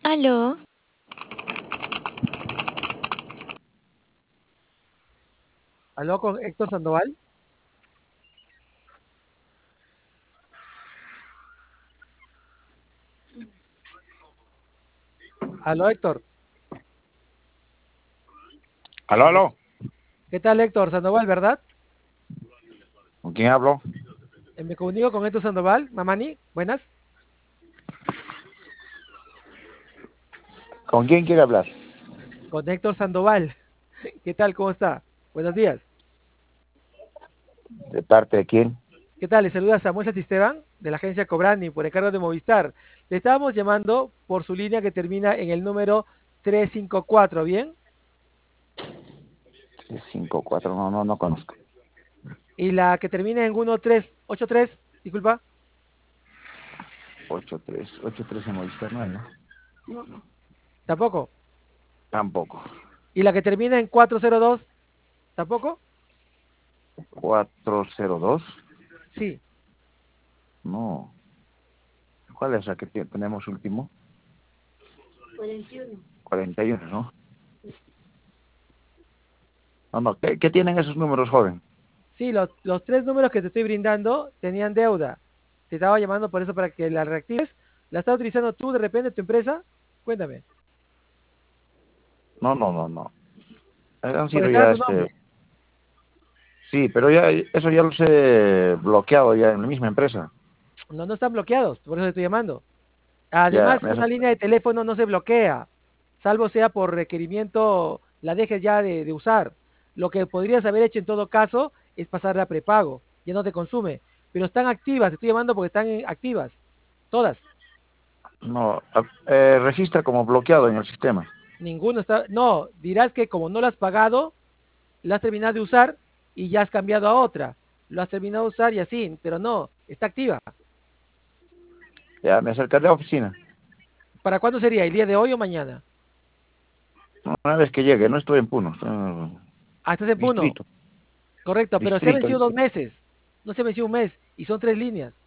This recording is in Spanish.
Aló, Aló con Héctor Sandoval. Aló Héctor. Aló, Aló. aló. ¿Qué tal Héctor Sandoval, verdad? ¿Con quién hablo? Me comunico con Héctor Sandoval. Mamani, buenas. ¿Con quién quiere hablar? Con Héctor Sandoval. ¿Qué tal? ¿Cómo está? Buenos días. ¿De parte de quién? ¿Qué tal? Le saluda Samuel Santisteban de la agencia Cobrani por encargo de Movistar. Le estábamos llamando por su línea que termina en el número 354, ¿bien? 54, no conozco. Y la que termina en 1383, disculpa, 83 en Movistar no hay, ¿no? tampoco. Tampoco. Y la que termina en 402, tampoco. 402, Sí, no. ¿Cuál es la que tenemos último? 41, ¿no? No, ¿qué tienen esos números, joven? sí, los tres números que te estoy brindando tenían deuda. Te estaba llamando por eso para que la reactives. ¿La estás utilizando tú de repente, tu empresa? Cuéntame. No. Han Porque sido está a ya tu nombre. Sí, pero ya eso ya los he bloqueado ya en la misma empresa. No, no están bloqueados, por eso te estoy llamando. Ya, Además, una línea de teléfono no se bloquea, salvo sea por requerimiento, la dejes ya de usar. Lo que podrías haber hecho en todo caso es pasarla a prepago, ya no te consume. Pero están activas, te estoy llamando porque están activas, todas. no, registra como bloqueado en el sistema. Ninguno está, no, dirás que como no lo has pagado, la has terminado de usar y ya has cambiado a otra. Lo has terminado de usar y así, pero no, está activa. Ya, me acercaré a la oficina. ¿Para cuándo sería? ¿El día de hoy o mañana? Una vez que llegue, no estoy en Puno, estoy en el Ah, estás en Puno. distrito. Correcto, pero se ha Distrito. vencido 2 meses. No se ha vencido un mes y son tres líneas.